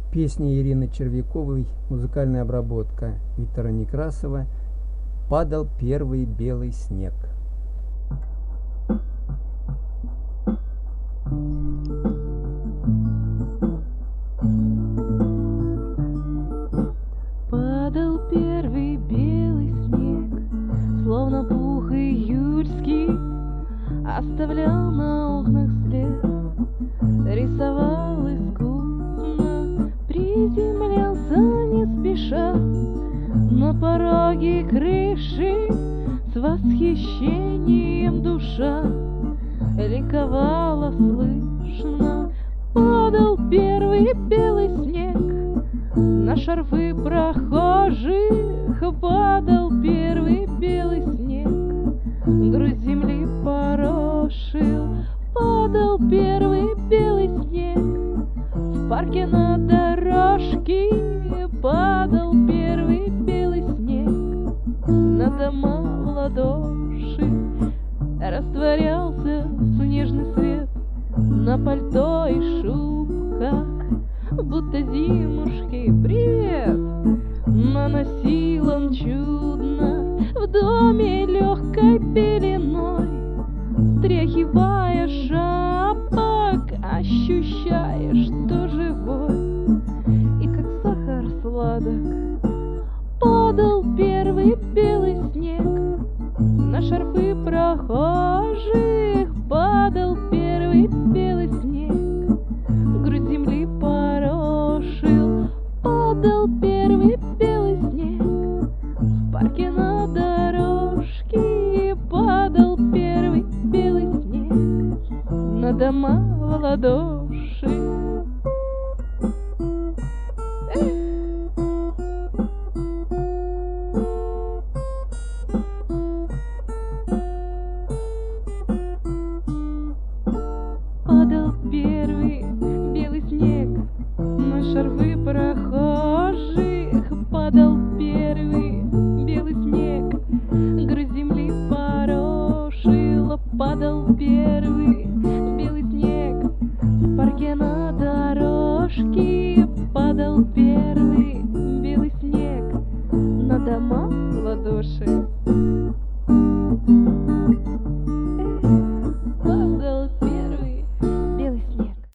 Песня Ирины Червяковой, музыкальная обработка Виктора Некрасова. «Падал первый белый снег». Падал первый белый снег, словно пух июльский, оставлял на окнах след, рисовал искусно, приземлялся не спеша на пороге крыши, с восхищением душа ликовала слышно. Падал первый белый снег на шарфы прохожих, падал первый белый снег, грудь земли порошил. Падал первый белый снег в парке на дорожке, падал первый белый снег на дома в ладоши, растворялся снежный свет на пальто и шубках, будто зимушки привет наносил он чудно в доме легкой пеленой, стряхивая шапок, ощущая, что живой и как сахар сладок. Падал первый белый снег на шарфы прохожих, падал первый белый снег, грудь земли порошил. Падал